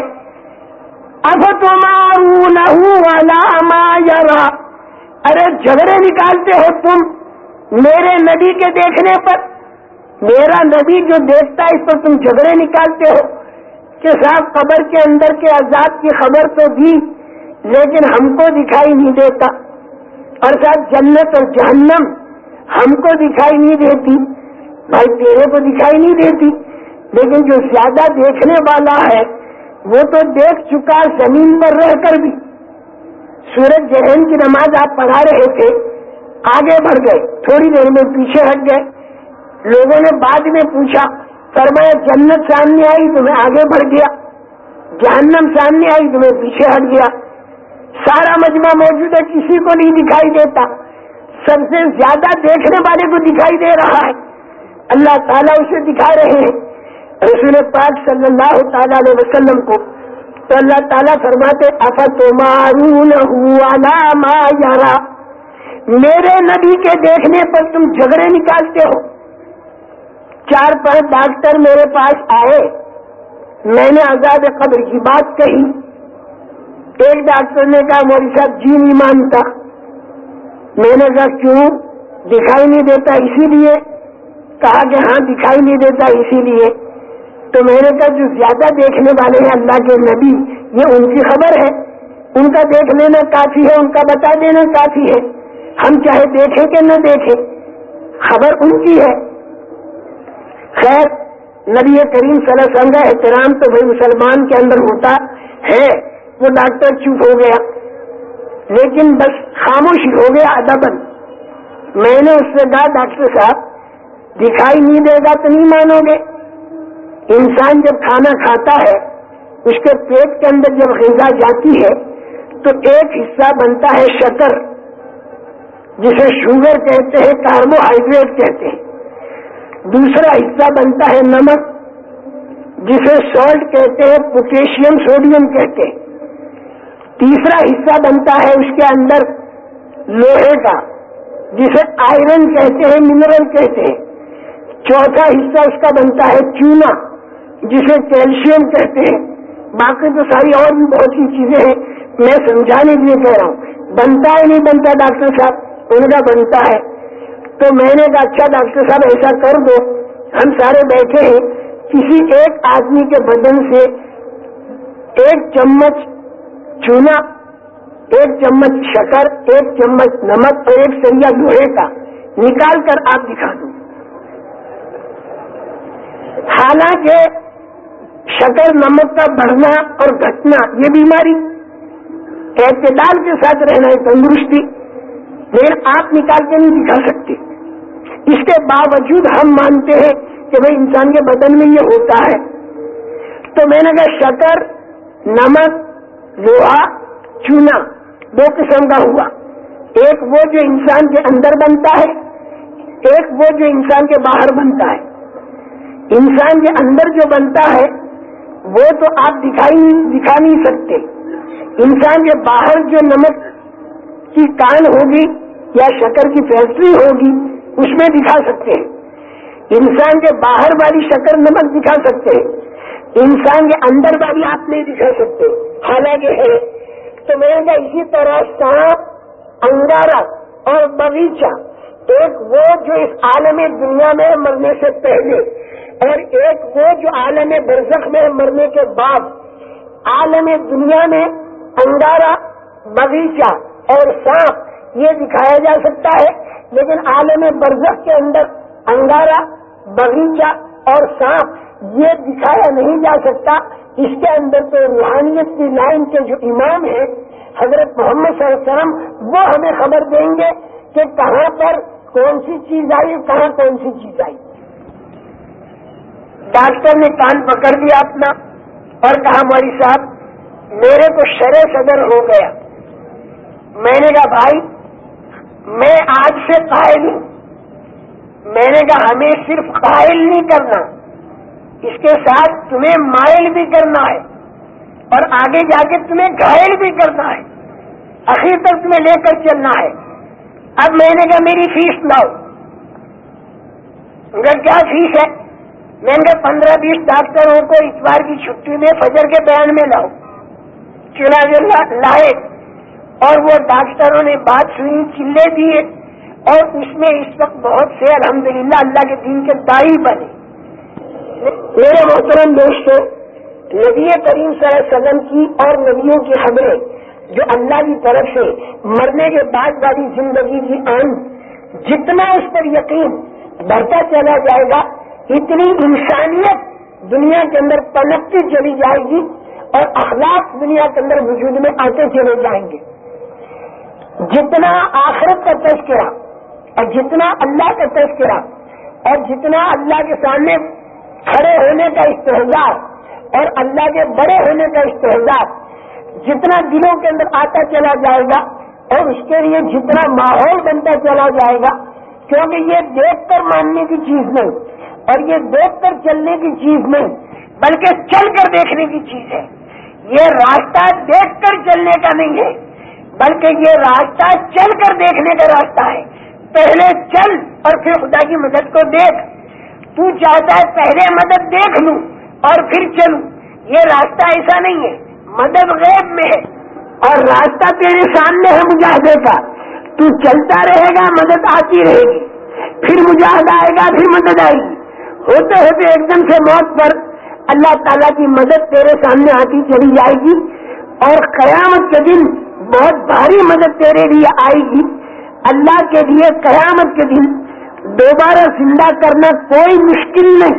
Speaker 2: افتمارونہ علی ما یری، ارے جھگڑے نکالتے ہو تم میرے نبی کے دیکھنے پر. میرا نبی جو دیکھتا ہے اس پر تم جھگڑے نکالتے ہو کہ صاحب قبر کے اندر کے عذاب کی خبر تو دی لیکن ہم کو دکھائی نہیں دیتا، اور صاحب جنت اور جہنم ہم کو دکھائی نہیں دیتی. بھائی تیرے کو دکھائی نہیں دیتی، لیکن جو زیادہ دیکھنے والا ہے وہ تو دیکھ چکا زمین پر رہ کر بھی. سورج جہن کی نماز آپ پڑھا رہے تھے، آگے بڑھ گئے، تھوڑی دیر میں پیچھے ہٹ گئے. لوگوں نے بعد میں پوچھا، فرمایا جنت سامنے آئی تو میں آگے بڑھ گیا، جہنم سامنے آئی تو میں پیچھے ہٹ گیا. سارا مجمع موجود ہے، کسی کو نہیں دکھائی دیتا، سب سے زیادہ دیکھنے والے کو دکھائی دے رہا ہے. اللہ تعالیٰ اسے دکھا رہے ہیں رسول پاک صلی اللہ تعالی علیہ وسلم کو. تو اللہ تعالیٰ فرماتے افتمارونہ علی ما یری، میرے نبی کے دیکھنے پر تم جھگڑے نکالتے ہو. 4-5 ڈاکٹر میرے پاس آئے، میں نے عذاب قبر کی بات کہی. ایک ڈاکٹر نے کہا مولوی صاحب جی نہیں مانتا. میں نے کہا کیوں؟ دکھائی نہیں دیتا اسی لیے. کہا کہ ہاں دکھائی نہیں دیتا اسی لیے. تو میں نے کہا جو زیادہ دیکھنے والے ہیں اللہ کے نبی، یہ ان کی خبر ہے، ان کا دیکھ لینا کافی ہے، ان کا بتا دینا کافی ہے. ہم چاہے دیکھیں کہ نہ دیکھیں، خبر ان کی ہے. خیر نبی کریم صلی اللہ علیہ وسلم کا احترام تو بھائی مسلمان کے اندر ہوتا ہے. وہ ڈاکٹر چپ ہو گیا، لیکن بس خاموش ہو گیا ادباً. میں نے اس سے کہا ڈاکٹر صاحب دکھائی نہیں دے گا تو نہیں مانو گے. انسان جب کھانا کھاتا ہے اس کے پیٹ کے اندر جب غذا جاتی ہے تو ایک حصہ بنتا ہے شکر، جسے شوگر کہتے ہیں، کاربوہائیڈریٹ کہتے ہیں. دوسرا حصہ بنتا ہے نمک، جسے سالٹ کہتے ہیں، پوٹیشیم سوڈیم کہتے ہیں. تیسرا حصہ بنتا ہے اس کے اندر لوہے کا، جسے آئرن کہتے ہیں، منرل کہتے ہیں. چوتھا حصہ اس کا بنتا ہے چونا، جسے کیلشیم کہتے ہیں. باقی تو ساری اور بھی بہت سی چیزیں ہیں، میں سمجھانے کے لیے کہہ رہا ہوں. بنتا ہے نہیں بنتا ڈاکٹر صاحب؟ ان کا بنتا ہے. تو میں نے کہا اچھا ڈاکٹر صاحب ایسا کر دو، ہم سارے بیٹھے ہیں، کسی ایک آدمی کے بدن سے 1 چمچ چونا، 1 چمچ شکر، 1 چمچ نمک اور 1 سریا لوہے کا نکال کر آپ دکھا دوں. حالانکہ شکر نمک کا بڑھنا اور گھٹنا یہ بیماری، اعتدال کے ساتھ رہنا ہے تندرستی، لیکن آپ نکال کے نہیں دکھا سکتے. اس کے باوجود ہم مانتے ہیں کہ بھئی انسان کے بدن میں یہ ہوتا ہے. تو میں نے کہا شکر، نمک، لوہا، چونا 2 قسم کا ہوا. ایک وہ جو انسان کے اندر بنتا ہے، ایک وہ جو انسان کے باہر بنتا ہے. انسان کے اندر جو بنتا ہے وہ تو آپ دکھا نہیں سکتے. انسان کے باہر جو نمک کی کان ہوگی یا شکر کی فیکٹری ہوگی اس میں دکھا سکتے ہیں. انسان کے باہر والی شکر نمک دکھا سکتے ہیں، انسان کے اندر والی آپ نہیں دکھا سکتے، حالانکہ ہے. تو میں نے کہا اسی طرح سانپ، انگارا اور باغیچہ، ایک وہ جو اس عالم دنیا میں مرنے سے پہلے، اور ایک وہ جو عالم برزخ میں مرنے کے بعد۔ عالم دنیا میں انگارہ، باغیچہ اور سانپ یہ دکھایا جا سکتا ہے، لیکن عالم برزخ کے اندر انگارہ، باغیچہ اور سانپ یہ دکھایا نہیں جا سکتا۔ اس کے اندر تو روحانیت کی لائن کے جو امام ہیں حضرت محمد صلی اللہ علیہ وسلم، وہ ہمیں خبر دیں گے کہ کہاں پر کون سی چیز آئی، کہاں کون سی چیز آئی۔ ڈاکٹر نے کان پکڑ لیا اپنا اور کہا مولوی صاحب میرے کو شرع صدر ہو گیا۔ میں نے کہا بھائی میں آج سے قائل ہوں۔ میں نے کہا ہمیں صرف قائل نہیں کرنا، اس کے ساتھ تمہیں مائل بھی کرنا ہے اور آگے جا کے تمہیں گھائل بھی کرنا ہے، آخر تک تمہیں لے کر چلنا ہے۔ اب میں نے کہا میری فیس لاؤ۔ ان کا کیا فیس ہے؟ میں نے کہا 15-20 ڈاکٹروں کو اتوار کی چھٹی میں فجر کے بیان میں لاؤ۔ چنانچہ لائے اور وہ ڈاکٹروں نے بات سنی، چلے دیے، اور اس میں اس وقت بہت سے الحمدللہ اللہ کے دین کے داعی بنے۔ میرے محترم دوستو، نبی کریم صلی اللہ علیہ وسلم کی اور نبیوں کی خبریں جو اللہ کی طرف سے مرنے کے بعد والی زندگی کی آن، جتنا اس پر یقین بڑھتا چلا جائے گا اتنی انسانیت دنیا کے اندر پنپتی چلی جائے گی اور اخلاق دنیا کے اندر وجود میں آتے چلے جائیں گے۔ جتنا آخرت کا تذکرہ اور جتنا اللہ کا تذکرہ اور جتنا اللہ کے سامنے کھڑے ہونے کا استحضار اور اللہ کے بڑے ہونے کا استحضار جتنا دلوں کے اندر آتا چلا جائے گا اور اس کے لیے جتنا ماحول بنتا چلا جائے گا، کیونکہ یہ دیکھ کر ماننے کی چیز نہیں اور یہ دیکھ کر چلنے کی چیز نہیں، بلکہ چل کر دیکھنے کی چیز ہے۔ یہ راستہ دیکھ کر چلنے کا نہیں ہے، بلکہ یہ راستہ چل کر دیکھنے کا راستہ ہے۔ پہلے چل اور پھر خدا کی مدد کو دیکھ۔ تو چاہتا ہے پہلے مدد دیکھ لوں اور پھر چلوں، یہ راستہ ایسا نہیں ہے۔ مدد غیب میں ہے اور راستہ تیرے سامنے ہے مجاہدے کا۔ تو چلتا رہے گا، مدد آتی رہے گی، پھر مجاہدہ آئے گا، پھر مدد آئے گی، ہوتے ہوتے ایک دم سے موت پر اللہ تعالیٰ کی مدد تیرے سامنے آتی چلی جائے گی اور قیامت کے دن بہت بھاری مدد تیرے لیے آئے گی۔ اللہ کے لیے قیامت کے دن دوبارہ زندہ کرنا کوئی مشکل نہیں۔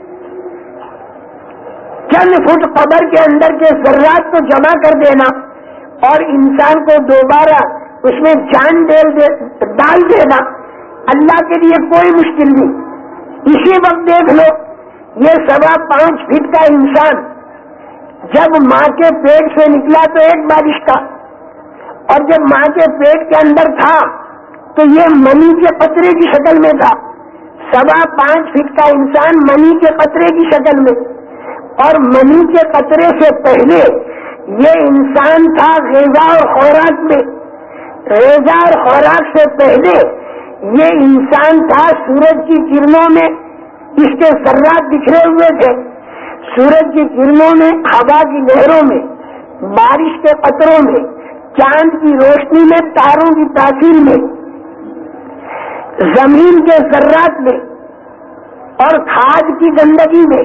Speaker 2: چند فٹ قبر کے اندر کے ذرات کو جمع کر دینا اور انسان کو دوبارہ اس میں جان ڈال دینا اللہ کے لیے کوئی مشکل نہیں۔ اسی وقت دیکھ لو، یہ 5.25 فٹ کا انسان جب ماں کے پیٹ سے نکلا تو 1 بارش کا، اور جب ماں کے پیٹ کے اندر تھا تو یہ منی کے قطرے کی شکل میں تھا۔ 5.25 فٹ کا انسان منی کے قطرے کی شکل میں، اور منی کے قطرے سے پہلے یہ انسان تھا غذا اور خوراک میں، غذا اور خوراک سے پہلے یہ انسان تھا سورج کی کرنوں میں، اس کے ذرات بکھرے ہوئے تھے، سورج کی کرنوں میں، ہوا کی لہروں میں، بارش کے قطروں میں، چاند کی روشنی میں، تاروں کی تاثیر میں، زمین کے ذرات میں اور کھاد کی گندگی میں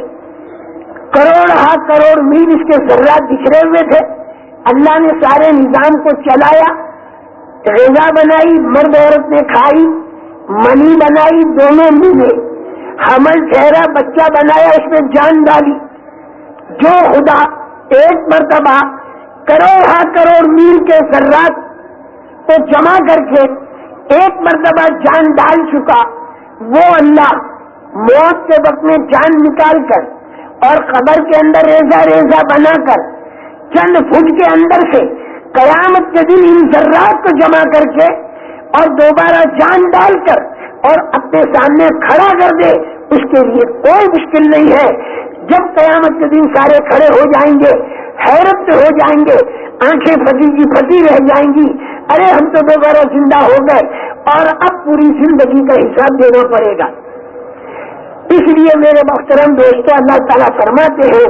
Speaker 2: کروڑ میل اس کے ذرات بکھرے ہوئے تھے۔ اللہ نے سارے نظام کو چلایا، غذا بنائی، مرد عورت نے کھائی، منی بنائی، دونوں ملے، حمل ٹھہرا، بچہ بنایا، اس میں جان ڈالی۔ جو خدا ایک مرتبہ کروڑ میل کے ذرات کو جمع کر کے ایک مرتبہ جان ڈال چکا، وہ اللہ موت کے وقت میں جان نکال کر اور قبر کے اندر ریزہ بنا کر چند فٹ کے اندر سے قیامت کے دن ان ذرات کو جمع کر کے اور دوبارہ جان ڈال کر اور اپنے سامنے کھڑا کر دے، اس کے لیے کوئی مشکل نہیں ہے۔ جب قیامت کے دن سارے کھڑے ہو جائیں گے، حیرت سے ہو جائیں گے، آنکھیں پھٹی کی پھٹی رہ جائیں گی، ارے ہم تو دوبارہ زندہ ہو گئے اور اب پوری زندگی کا حساب دینا پڑے گا۔ اس لیے میرے محترم دوستو، اللہ تعالیٰ فرماتے ہیں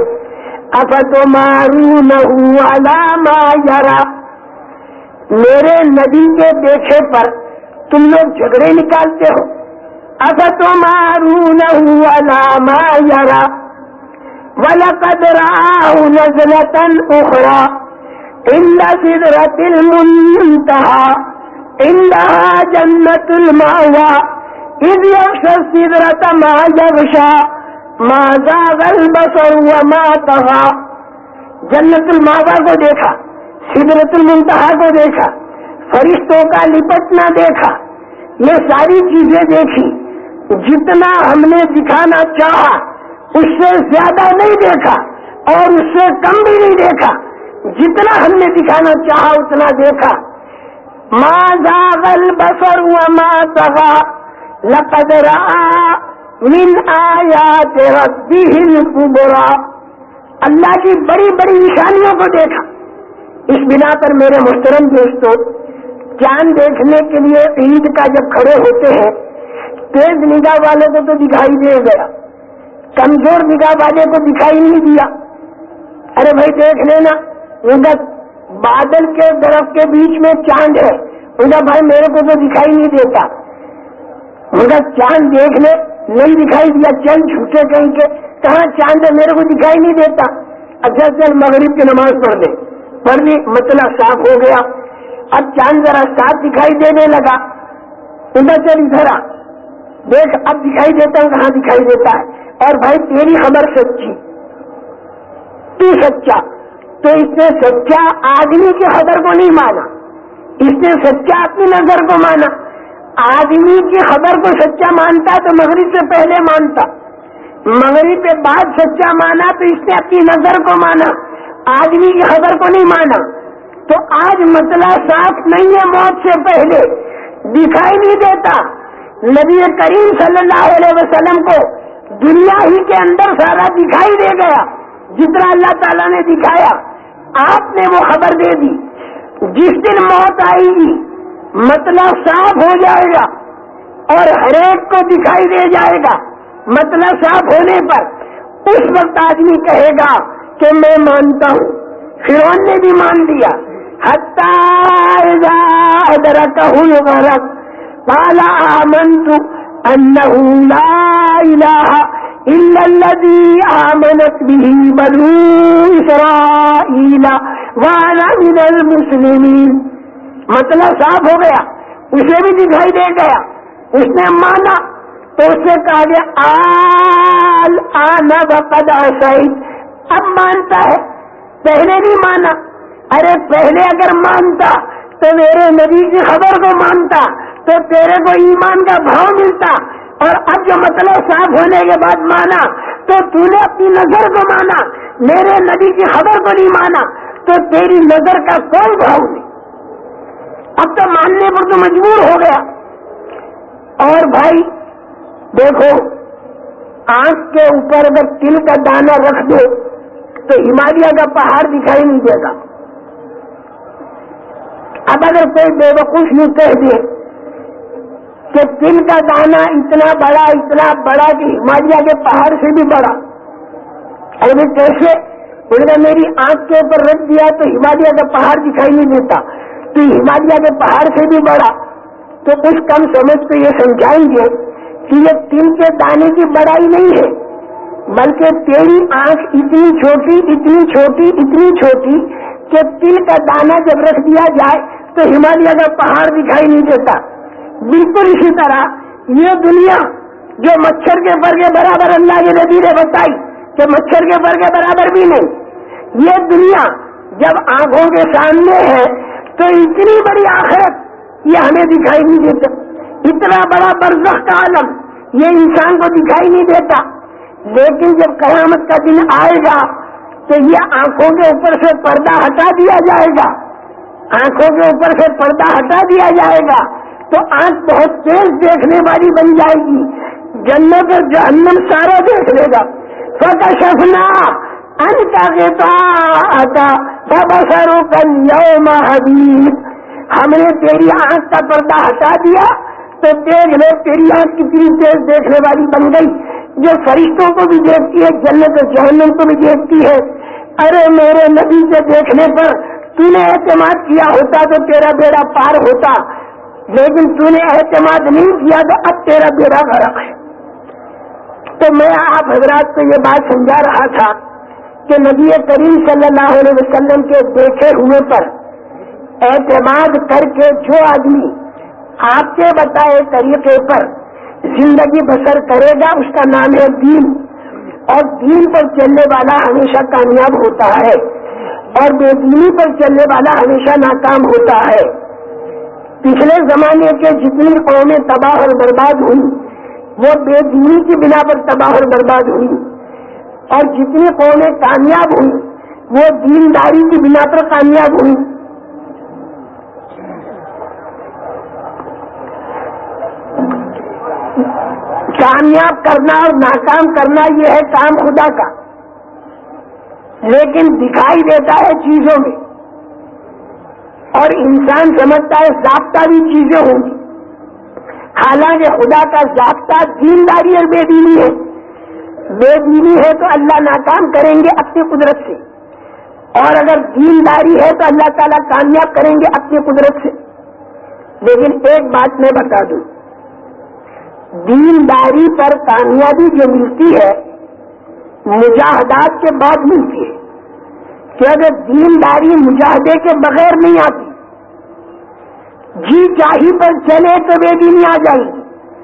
Speaker 2: افتمارونہ علی ما یری، میرے نبی کے دیکھے پر تم لوگ جھگڑے نکالتے ہو. افتمارونہ علی ما یری وَلَقَدْ رَآهُ نَزْلَةً أُخْرَى عِندَ سِدْرَةِ الْمُنتَهَىٰ عِندَهَا جَنَّةُ الْمَأْوَىٰ إِذْ يَغْشَى السِّدْرَةَ مَا يَغْشَىٰ مَا زَاغَ الْبَصَرُ وَمَا طَغَىٰ. جنت المأویٰ کو دیکھا, سدرۃ المنتہا کو دیکھا, فرشتوں کا لپٹنا دیکھا, یہ ساری چیزیں دیکھی. جتنا ہم نے دکھانا چاہا اس سے زیادہ نہیں دیکھا اور اس سے کم بھی نہیں دیکھا, جتنا ہم نے دکھانا چاہا اتنا دیکھا. ما زاغ البصر وما طغى لقد رأى من آیات ربه الکبریٰ. اللہ کی بڑی بڑی نشانیوں کو دیکھا. اس بنا پر میرے محترم دوستو, چاند دیکھنے کے لیے عید کا جب کھڑے ہوتے ہیں, تیز نگاہ والوں کو تو دکھائی دے گیا, کمزور نگاہ والے کو دکھائی نہیں دیا. ارے بھائی دیکھ لینا, ادھر بادل کے درخت کے بیچ میں چاند ہے, ادھر بھائی میرے کو تو دکھائی نہیں دیتا. ادھر چاند دیکھ لے, نہیں دکھائی دیا, چل جھوٹے کہیں کے, کہاں چاند ہے میرے کو دکھائی نہیں دیتا. اچھا چل مغرب کی نماز پڑھ دے, پڑھ لی, مطلب صاف ہو گیا. اب چاند ذرا صاف دکھائی دینے لگا, ادھر چل ادھر آ, دیکھ اب دکھائی دیتا ہوں, کہاں دکھائی دیتا ہے. اور بھائی تیری خبر سچی, تو سچا, تو اس نے سچا آدمی کی خبر کو نہیں مانا, اس نے سچا اپنی نظر کو مانا. آدمی کی خبر کو سچا مانتا تو مغرب سے پہلے مانتا, مغرب کے بعد سچا مانا تو اس نے اپنی نظر کو مانا, آدمی کی خبر کو نہیں مانا. تو آج مسئلہ صاف نہیں ہے, موت سے پہلے دکھائی نہیں دیتا. نبی کریم صلی اللہ علیہ وسلم کو دنیا ہی کے اندر سارا دکھائی دے گیا, جتنا اللہ تعالیٰ نے دکھایا. آپ نے وہ خبر دے دی, جس دن موت آئے گی مطلب صاف ہو جائے گا اور ہر ایک کو دکھائی دے جائے گا. مطلب صاف ہونے پر اس وقت آدمی کہے گا کہ میں مانتا ہوں. فرعون نے بھی مان لیا. حتی اذا ادرکہ الغرق قال آمنت انہ لا الہ الا الذی آمنت بہ بنو اسرائیل وانا من المسلمین. مطلب صاف ہو گیا, اسے بھی دکھائی دے گیا, اس نے مانا. تو اس سے کہا گیا الآن وقد عصیت, اب مانتا ہے, پہلے نہیں مانا. ارے پہلے اگر مانتا تو میرے نبی کی خبر کو مانتا تو تیرے کو ایمان کا بھاؤ ملتا. اور اب جو مطلب صاف ہونے کے بعد مانا تو تو نے اپنی نظر کو مانا, میرے نبی کی خبر کو نہیں مانا, تو تیری نظر کا کوئی بھاؤ نہیں. اب تو ماننے پر تو مجبور ہو گیا. اور بھائی دیکھو, آنکھ کے اوپر اگر تل کا دانہ رکھ دو تو ہمالیہ کا پہاڑ دکھائی نہیں دے گا. اب اگر کوئی بے وقوف یوں کہہ دے کہ تل کا دانہ اتنا بڑا کہ ہمالیہ کے پہاڑ سے بھی بڑا, ارے کیسے؟ انہوں نے میری آنکھ کے اوپر رکھ دیا تو ہمالیہ کا پہاڑ دکھائی نہیں دیتا, تو ہمالیہ کے پہاڑ سے بھی بڑا. تو اس کم سمجھ کو یہ سمجھائیں گے کہ یہ تل کے دانے کی بڑائی نہیں ہے, بلکہ تیری آنکھ اتنی چھوٹی کہ تل کا دانہ جب رکھ دیا جائے تو ہمالیہ کا پہاڑ دکھائی نہیں دیتا. بالکل اسی طرح یہ دنیا جو مچھر کے پر کے برابر اللہ کے نبی نے بتائی کہ مچھر کے پر کے برابر بھی نہیں, یہ دنیا جب آنکھوں کے سامنے ہے تو اتنی بڑی آخرت یہ ہمیں دکھائی نہیں دیتا. اتنا بڑا برزخ کا عالم یہ انسان کو دکھائی نہیں دیتا. لیکن جب قیامت کا دن آئے گا تو یہ آنکھوں کے اوپر سے پردہ ہٹا دیا جائے گا, آنکھوں کے اوپر سے پردہ ہٹا دیا جائے گا تو آنکھ بہت تیز دیکھنے والی بن جائے گی. جنت اور جہنم سارا دیکھ لے گا. فکشفنا عنک غطاءک فبصرک اليوم حدید, ہم نے تیری آنکھ کا پردہ ہٹا دیا تو دیکھ لو تیری آنکھ کتنی تیز دیکھنے والی بن گئی, جو فرشتوں کو بھی دیکھتی ہے, جنت اور جہنم کو بھی دیکھتی ہے. ارے میرے نبی کے دیکھنے پر تو نے اعتماد کیا ہوتا تو تیرا بیڑا پار ہوتا. لیکن تو نے اعتماد نہیں کیا تو اب تیرا بیڑا غرق ہے. تو میں آپ حضرات کو یہ بات سمجھا رہا تھا کہ نبی کریم صلی اللہ علیہ وسلم کے دیکھے ہوئے پر اعتماد کر کے جو آدمی آپ کے بتائے طریقے پر زندگی بسر کرے گا اس کا نام ہے دین. اور دین پر چلنے والا ہمیشہ کامیاب ہوتا ہے اور بے دینی پر چلنے والا ہمیشہ ناکام ہوتا ہے. پچھلے زمانے کے جتنی قومیں تباہ اور برباد ہوئی وہ بے دینی کی بنا پر تباہ اور برباد ہوئی, اور جتنی قومیں کامیاب ہوئی وہ دینداری کی بنا پر کامیاب ہوئی. کامیاب کرنا اور ناکام کرنا یہ ہے کام خدا کا, لیکن دکھائی دیتا ہے چیزوں میں, اور انسان سمجھتا ہے ضابطہ بھی چیزیں ہوں گی. حالانکہ خدا کا ضابطہ دینداری اور بے دینی ہے. بے دینی ہے تو اللہ ناکام کریں گے اپنی قدرت سے, اور اگر دینداری ہے تو اللہ تعالیٰ کامیاب کریں گے اپنی قدرت سے. لیکن ایک بات میں بتا دوں, دینداری پر کامیابی جو ملتی ہے مجاہدات کے بعد ملتی ہے, کہ اگر دینداری مجاہدے کے بغیر نہیں آتی, جی چاہی پر چلے تو بے دینی آ جائے گی,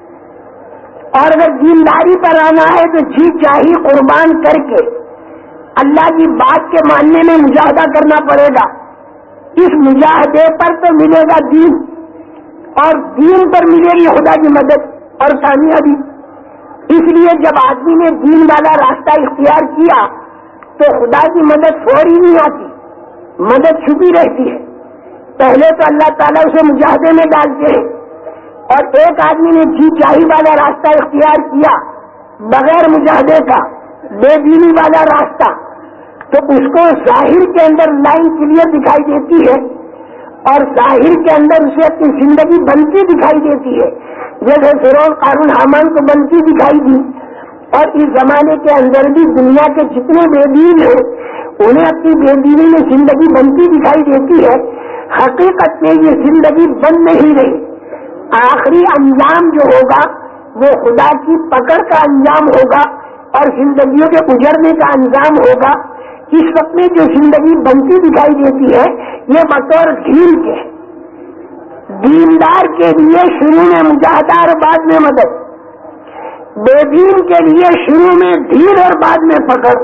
Speaker 2: اور اگر دینداری پر آنا ہے تو جی چاہی قربان کر کے اللہ کی بات کے ماننے میں مجاہدہ کرنا پڑے گا. اس مجاہدے پر تو ملے گا دین, اور دین پر ملے گی خدا کی مدد اور کامیابی. اس لیے جب آدمی نے دین والا راستہ اختیار کیا تو خدا کی مدد فوری نہیں آتی, مدد چھپی رہتی ہے. پہلے تو اللہ تعالیٰ اسے مجاہدے میں ڈالتے ہیں, اور ایک آدمی نے جی چاہی والا راستہ اختیار کیا بغیر مجاہدے کا, بے دینی والا راستہ, تو اس کو ظاہر کے اندر لائن کلیئر دکھائی دیتی ہے, اور ظاہر کے اندر اسے اپنی زندگی بنتی دکھائی دیتی ہے, جیسے فرعون قارون حامان کو بنتی دکھائی دی. اور اس زمانے کے اندر بھی دنیا کے جتنے بے دین ہیں انہیں اپنی بے دینی میں زندگی بنتی دکھائی دیتی ہے. حقیقت میں یہ زندگی بن نہیں رہی. آخری انجام جو ہوگا وہ خدا کی پکڑ کا انجام ہوگا اور زندگیوں کے گزرنے کا انجام ہوگا. اس وقت میں جو زندگی بنتی دکھائی دیتی ہے یہ بطور ڈھیل کے, دیندار کے لیے شروع میں مجاہدہ اور بعد میں مدد, بے دین کے لیے شروع میں ڈھیل اور بعد میں پکڑ.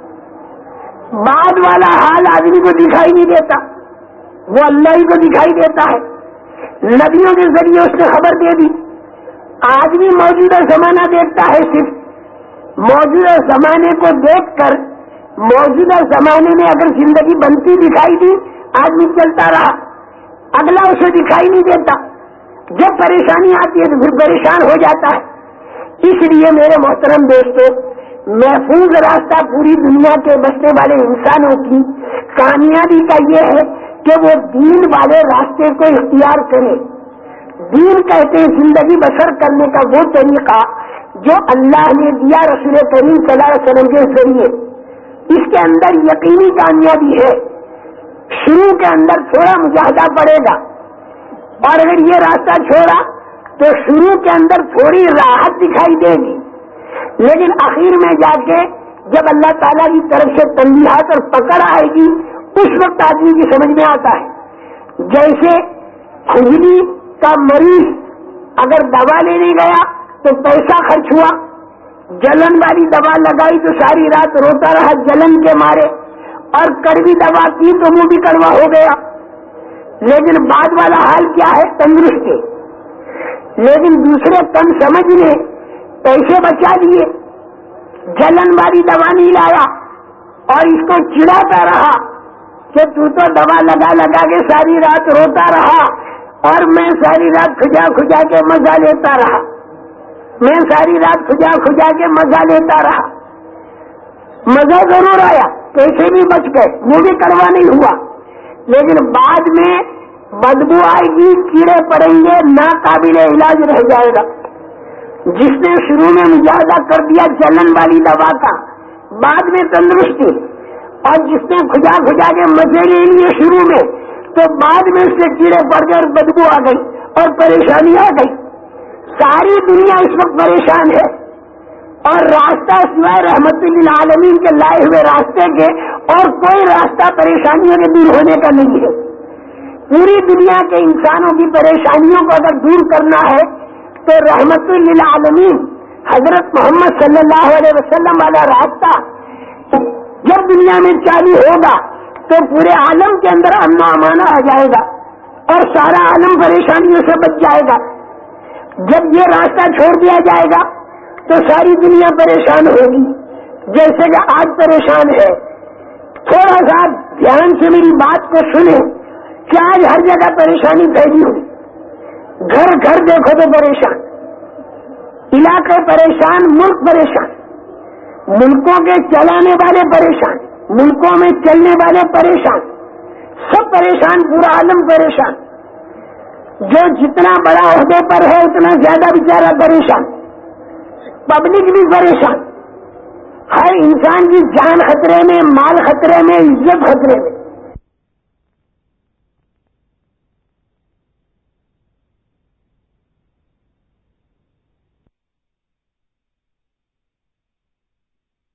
Speaker 2: بعد والا حال آدمی کو دکھائی نہیں دیتا, وہ اللہ ہی کو دکھائی دیتا ہے. نبیوں کے ذریعے اس نے خبر دے دی. آدمی موجودہ زمانہ دیکھتا ہے, صرف موجودہ زمانے کو دیکھ کر موجودہ زمانے میں اگر زندگی بنتی دکھائی دی آدمی چلتا رہا, اگلا اسے دکھائی نہیں دیتا. جب پریشانی آتی ہے تو پھر پریشان ہو جاتا ہے. اس لیے میرے محترم دوستو, محفوظ راستہ پوری دنیا کے بسنے والے انسانوں کی کامیابی کا یہ ہے کہ وہ دین والے راستے کو اختیار کرے. دین کہتے ہیں زندگی بسر کرنے کا وہ طریقہ جو اللہ نے دیا رسول کریم صلی اللہ علیہ وسلم کے ذریعے. اس کے اندر یقینی کامیابی ہے. شروع کے اندر تھوڑا مجاہدہ پڑے گا, اور اگر یہ راستہ چھوڑا تو شروع کے اندر تھوڑی راحت دکھائی دے گی, لیکن آخر میں جا کے جب اللہ تعالیٰ کی طرف سے تنبیہات اور پکڑ آئے گی اس وقت آدمی کی سمجھ میں آتا ہے. جیسے کھجلی کا مریض اگر دوا لینے گیا تو پیسہ خرچ ہوا, جلن والی دوا لگائی تو ساری رات روتا رہا جلن کے مارے, اور کڑوی دوا کی تو منہ بھی کڑوا ہو گیا. لیکن بعد والا حال کیا ہے, تندرست ہے. لیکن دوسرے کم سمجھ نے پیسے بچا لیے, جلن والی دوا نہیں لایا, اور اس کو چڑھاتا رہا کہ تو دوا لگا لگا کے ساری رات روتا رہا, اور میں ساری رات کھجا کھجا کے مزہ لیتا رہا, میں ساری رات کھجا کھجا کے مزہ لیتا رہا. مزہ ضرور آیا, پیسے بھی بچ گئے, منہ بھی کڑوا نہیں ہوا, لیکن بعد میں بدبو آئے گی, کیڑے پڑیں گے, ناقابل علاج رہ جائے گا. جس نے شروع میں مجاہدہ کر دیا جلن والی دوا کا, بعد میں تندرستی, اور جس نے کھجا کھجا کے مزے لے لیے شروع میں تو بعد میں اس سے کیڑے پڑ گئے اور بدبو آ گئی, اور پریشانی آ گئی. ساری دنیا اس وقت پریشان ہے اور راستہ سوائے رحمت للعالمین کے لائے ہوئے راستے کے اور کوئی راستہ پریشانیوں کے دور ہونے کا نہیں ہے. پوری دنیا کے انسانوں کی پریشانیوں کو اگر دور کرنا ہے تو رحمت للعالمین حضرت محمد صلی اللہ علیہ وسلم والا راستہ جب دنیا میں چالو ہوگا تو پورے عالم کے اندر امن و امان آ جائے گا اور سارا عالم پریشانیوں سے بچ جائے گا. جب یہ راستہ چھوڑ دیا جائے گا تو ساری دنیا پریشان ہوگی جیسے کہ آج پریشان ہے. تھوڑا سا دھیان سے میری بات کو سنیں کہ آج ہر جگہ پریشانی پھیلی ہوئی. گھر گھر دیکھو تو پریشان, علاقے پریشان, ملک پریشان, ملکوں کے چلانے والے پریشان, ملکوں میں چلنے والے پریشان, سب پریشان, پورا عالم پریشان. جو جتنا بڑا عہدے پر ہے اتنا زیادہ بیچارہ پریشان, پبلک بھی پریشان, ہر انسان کی جان خطرے میں, مال خطرے میں, عزت خطرے میں.